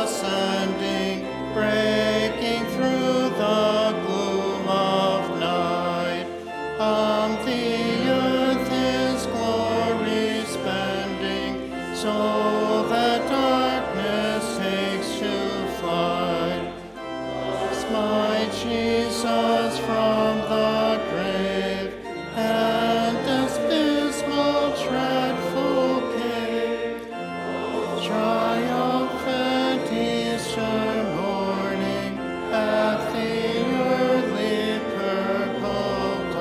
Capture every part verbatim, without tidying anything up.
ascending, breaking through the gloom of night. On the earth his glory spending, so that darkness takes to flight. My Jesus from the grave, and this dismal, dreadful cave, triumphant Easter morning, at the early purple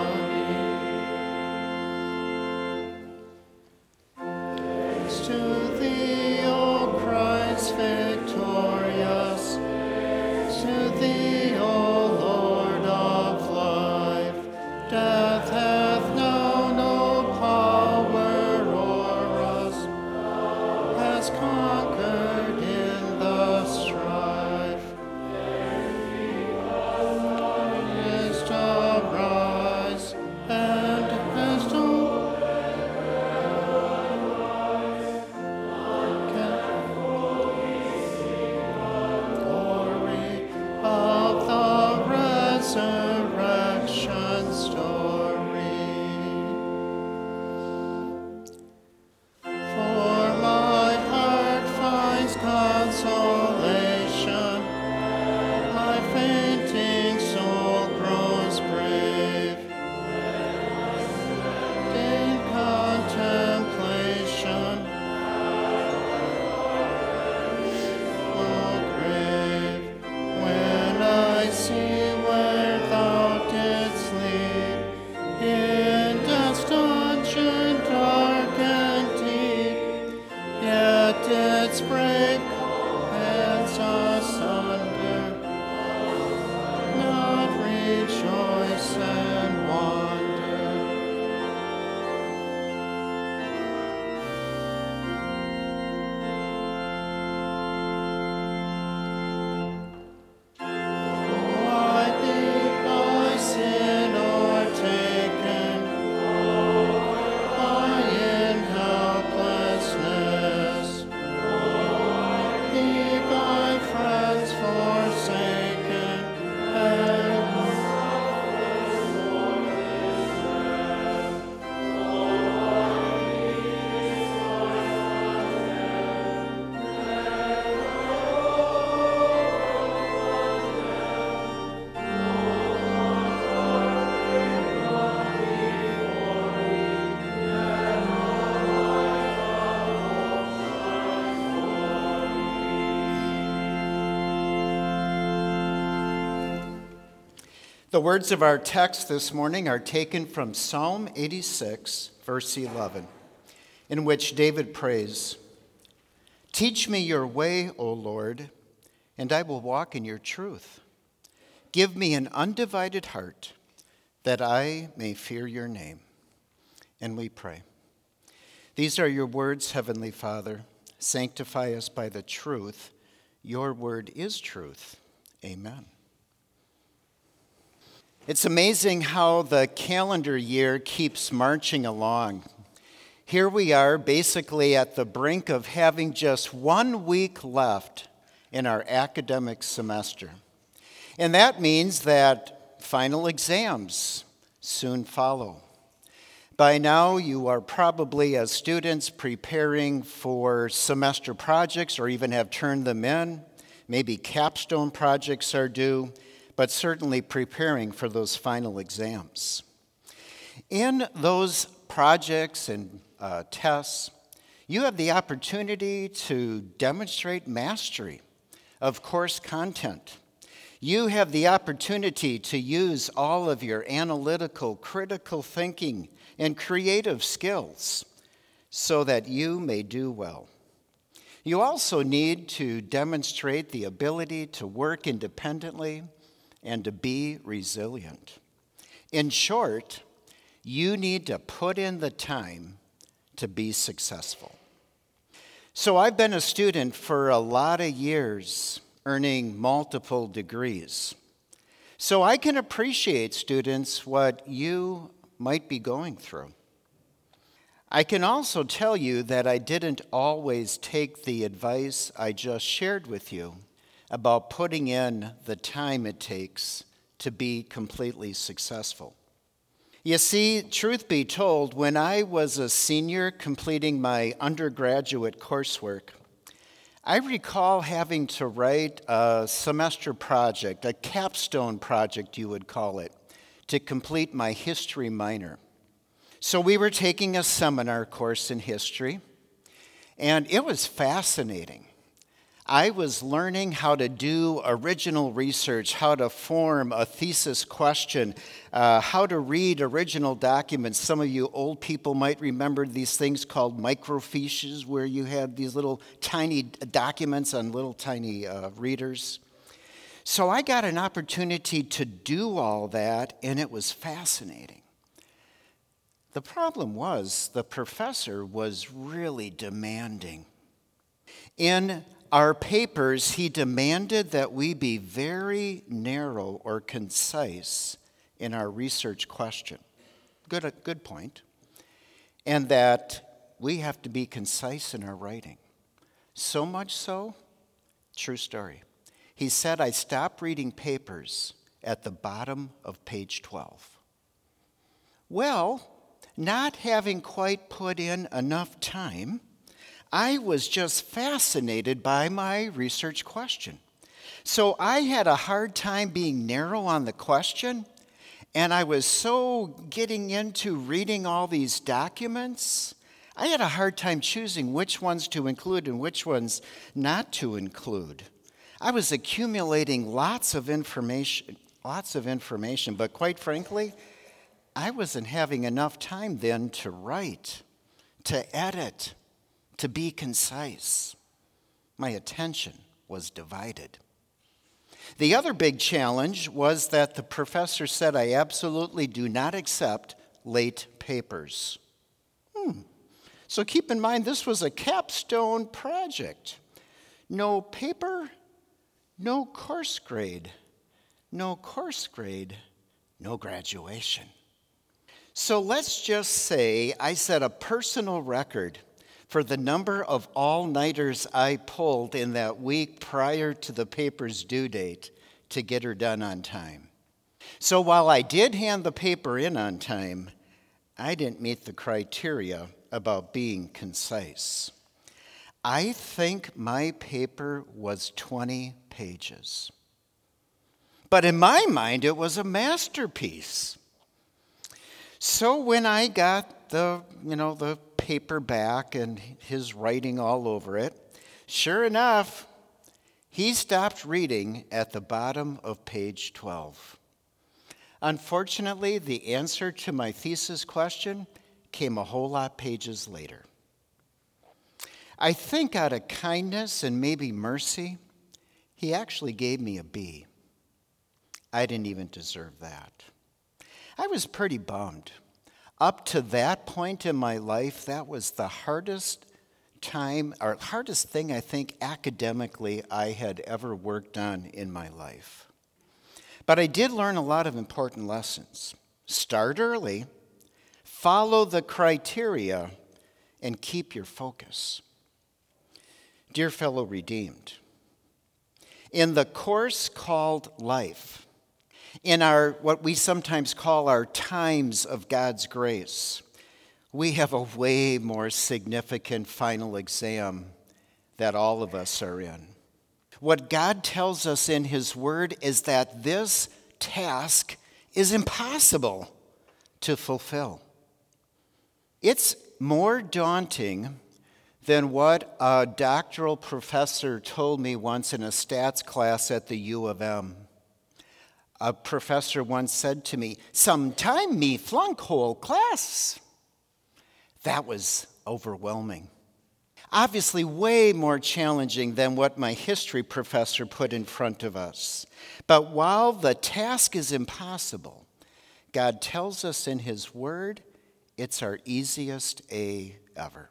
dawning. Praise to thee, O Christ victorious, to thee, O Lord of life. Death hath now no power o'er us, has conquered in the strife. Is to rise, and has to glory of the resurrection story. For my heart finds consolation, my fainting soul grows brave. In contemplation, O grave, when I see where thou didst lead, in death's dungeon dark and deep, yet didst break heads asunder, not rejoice and wonder. Why be by sin o'ertaken? Why in helplessness? Be by friends forsaken, and the words of our text this morning are taken from Psalm eighty-six, verse eleven, in which David prays, "Teach me your way, O Lord, and I will walk in your truth. Give me an undivided heart, that I may fear your name." And we pray. These are your words, Heavenly Father. Sanctify us by the truth. Your word is truth. Amen. It's amazing how the calendar year keeps marching along. Here we are basically at the brink of having just one week left in our academic semester. And that means that final exams soon follow. By now, you are probably, as students, preparing for semester projects or even have turned them in. Maybe capstone projects are due, but certainly preparing for those final exams. In those projects and uh, tests, you have the opportunity to demonstrate mastery of course content. You have the opportunity to use all of your analytical, critical thinking, and creative skills so that you may do well. You also need to demonstrate the ability to work independently and to be resilient. In short, you need to put in the time to be successful. So I've been a student for a lot of years, earning multiple degrees. So I can appreciate, students, what you might be going through. I can also tell you that I didn't always take the advice I just shared with you about putting in the time it takes to be completely successful. You see, truth be told, when I was a senior completing my undergraduate coursework, I recall having to write a semester project, a capstone project you would call it, to complete my history minor. So we were taking a seminar course in history, and it was fascinating. I was learning how to do original research, how to form a thesis question, uh, how to read original documents. Some of you old people might remember these things called microfiches, where you had these little tiny documents on little tiny uh, readers. So I got an opportunity to do all that, and it was fascinating. The problem was the professor was really demanding. In our papers, he demanded that we be very narrow or concise in our research question. Good, good point. And that we have to be concise in our writing. So much so, true story. He said I stopped reading papers at the bottom of page twelve. Well, not having quite put in enough time, I was just fascinated by my research question. So I had a hard time being narrow on the question, and I was so getting into reading all these documents, I had a hard time choosing which ones to include and which ones not to include. I was accumulating lots of information, lots of information, but quite frankly, I wasn't having enough time then to write, to edit, to be concise. My attention was divided. The other big challenge was that the professor said I absolutely do not accept late papers. Hmm. So keep in mind, this was a capstone project. No paper, no course grade. No course grade, no graduation. So let's just say I set a personal record for the number of all-nighters I pulled in that week prior to the paper's due date to get her done on time. So while I did hand the paper in on time, I didn't meet the criteria about being concise. I think my paper was twenty pages. But in my mind, it was a masterpiece. So when I got the, you know, the paper back and his writing all over it, sure enough, he stopped reading at the bottom of page twelve. Unfortunately, the answer to my thesis question came a whole lot pages later. I think out of kindness and maybe mercy, he actually gave me a B. I didn't even deserve that. I was pretty bummed. Up to that point in my life, that was the hardest time, or hardest thing I think academically I had ever worked on in my life. But I did learn a lot of important lessons. Start early, follow the criteria, and keep your focus. Dear fellow redeemed, in the course called life, in our, what we sometimes call our times of God's grace, we have a way more significant final exam that all of us are in. What God tells us in His Word is that this task is impossible to fulfill. It's more daunting than what a doctoral professor told me once in a stats class at the U of M. A professor once said to me, "Sometime me flunk whole class." That was overwhelming. Obviously way more challenging than what my history professor put in front of us. But while the task is impossible, God tells us in His Word it's our easiest A ever.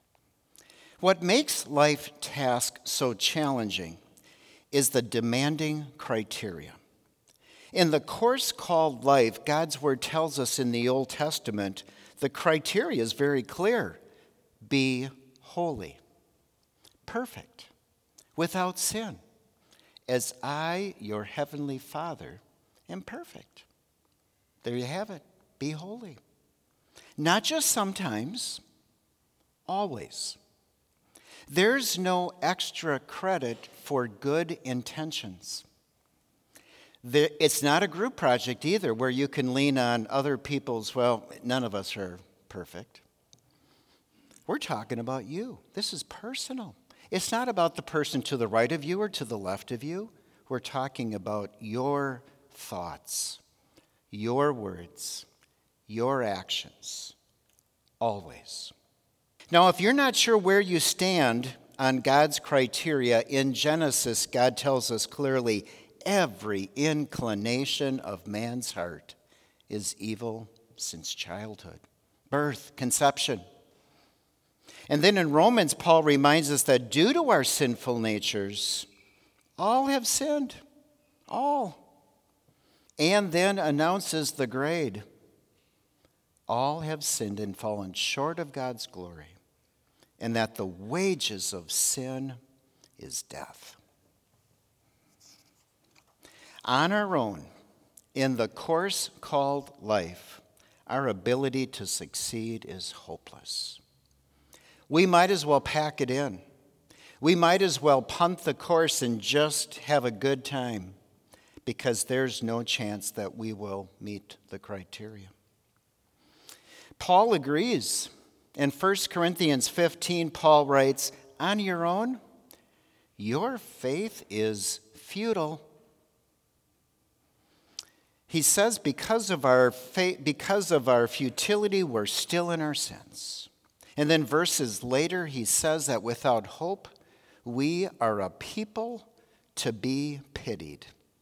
What makes life task so challenging is the demanding criteria. In the course called life, God's Word tells us in the Old Testament The criteria is very clear. Be holy, perfect, without sin, as I, your heavenly Father, am perfect. There you have it. Be holy. Not just sometimes, always. There's no extra credit for good intentions. There, it's not a group project either where you can lean on other people's, well, none of us are perfect. We're talking about you. This is personal. It's not about the person to the right of you or to the left of you. We're talking about your thoughts, your words, your actions, always. Now, if you're not sure where you stand on God's criteria, in Genesis, God tells us clearly, every inclination of man's heart is evil since childhood, birth, conception. And then in Romans, Paul reminds us that due to our sinful natures, all have sinned, all. And then announces the grade. All have sinned and fallen short of God's glory, and that the wages of sin is death. On our own, in the course called life, our ability to succeed is hopeless. We might as well pack it in. We might as well punt the course and just have a good time, because there's no chance that we will meet the criteria. Paul agrees. In First Corinthians fifteen, Paul writes, on your own, your faith is futile. He says because of our faith, because of our futility, we're still in our sins. And then verses later, he says that without hope, we are a people to be pitied.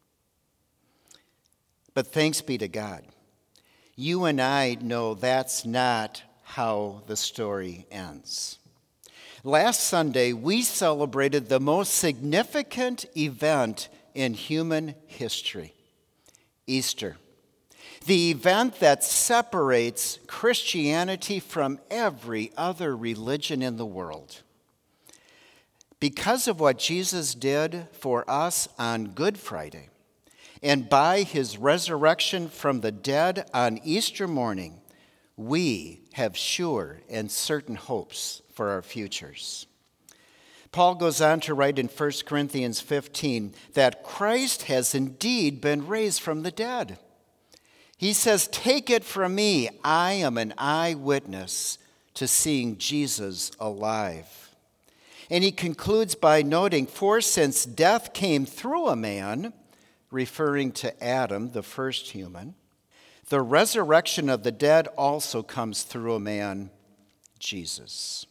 But thanks be to God. You and I know that's not how the story ends. Last Sunday, we celebrated the most significant event in human history. Easter, the event that separates Christianity from every other religion in the world. Because of what Jesus did for us on Good Friday, and by his resurrection from the dead on Easter morning, we have sure and certain hopes for our futures. Paul goes on to write in First Corinthians fifteen that Christ has indeed been raised from the dead. He says, take it from me, I am an eyewitness to seeing Jesus alive. And he concludes by noting, for since death came through a man, referring to Adam, the first human, the resurrection of the dead also comes through a man, Jesus.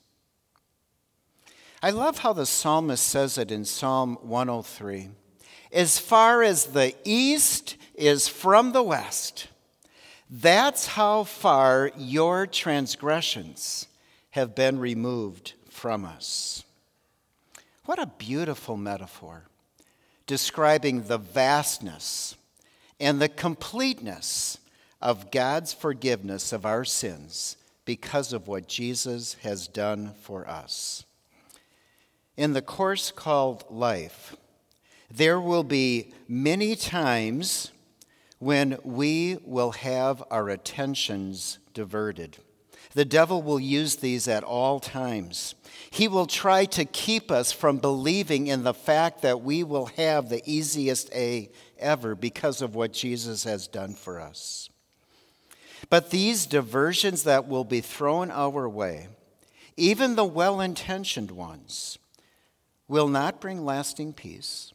I love how the psalmist says it in Psalm one oh three. As far as the east is from the west, that's how far your transgressions have been removed from us. What a beautiful metaphor, describing the vastness and the completeness of God's forgiveness of our sins because of what Jesus has done for us. In the course called life, there will be many times when we will have our attentions diverted. The devil will use these at all times. He will try to keep us from believing in the fact that we will have the easiest A ever because of what Jesus has done for us. But these diversions that will be thrown our way, even the well-intentioned ones, will not bring lasting peace,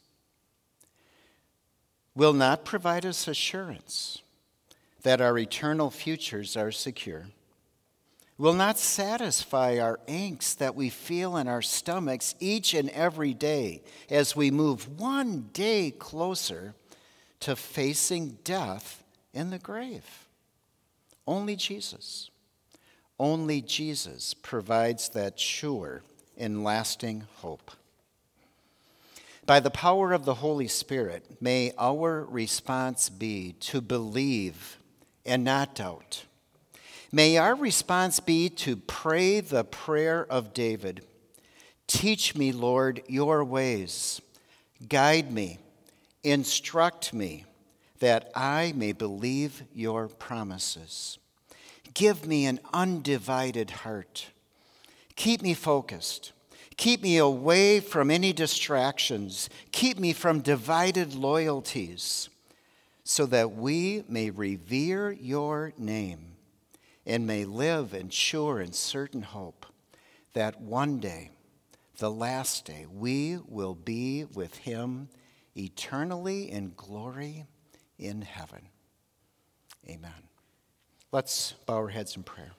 will not provide us assurance that our eternal futures are secure, will not satisfy our angst that we feel in our stomachs each and every day as we move one day closer to facing death in the grave. Only Jesus, only Jesus provides that sure and lasting hope. By the power of the Holy Spirit, may our response be to believe and not doubt. May our response be to pray the prayer of David. Teach me, Lord, your ways. Guide me, instruct me, that I may believe your promises. Give me an undivided heart. Keep me focused. Keep me away from any distractions. Keep me from divided loyalties, so that we may revere your name and may live in sure and certain hope that one day, the last day, we will be with him eternally in glory in heaven. Amen. Let's bow our heads in prayer.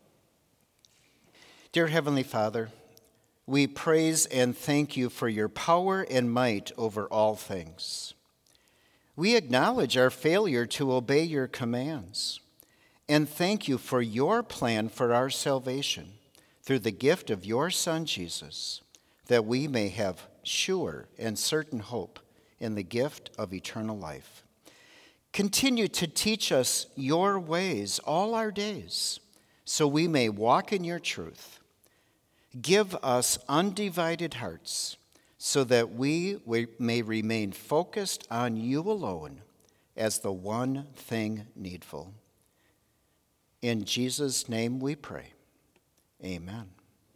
Dear Heavenly Father, we praise and thank you for your power and might over all things. We acknowledge our failure to obey your commands and thank you for your plan for our salvation through the gift of your Son, Jesus, that we may have sure and certain hope in the gift of eternal life. Continue to teach us your ways all our days, so we may walk in your truth. Give us undivided hearts, so that we may remain focused on you alone as the one thing needful. In Jesus' name we pray. Amen.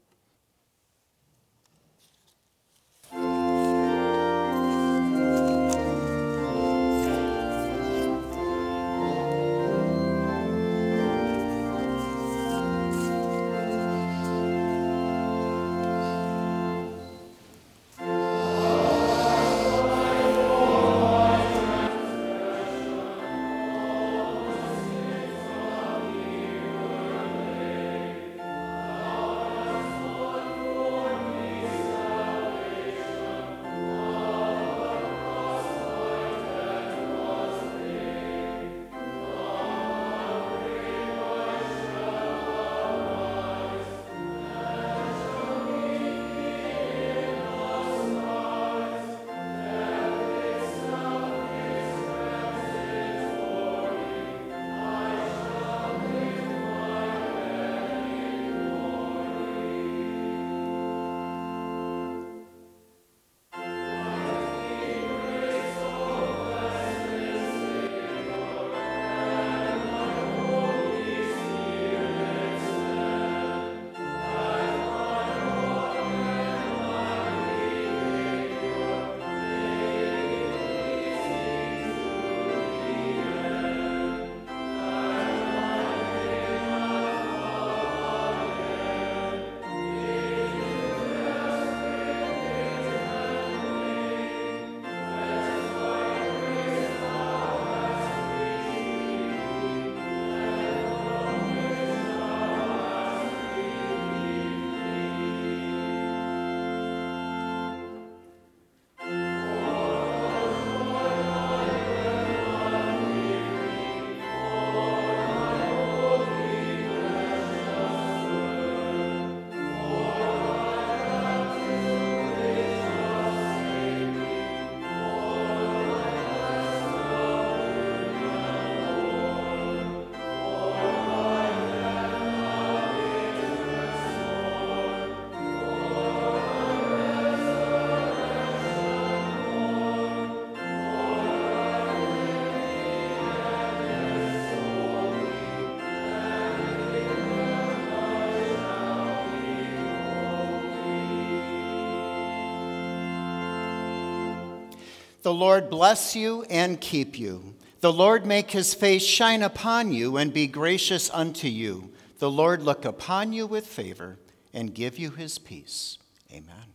The Lord bless you and keep you. The Lord make his face shine upon you and be gracious unto you. The Lord look upon you with favor and give you his peace. Amen.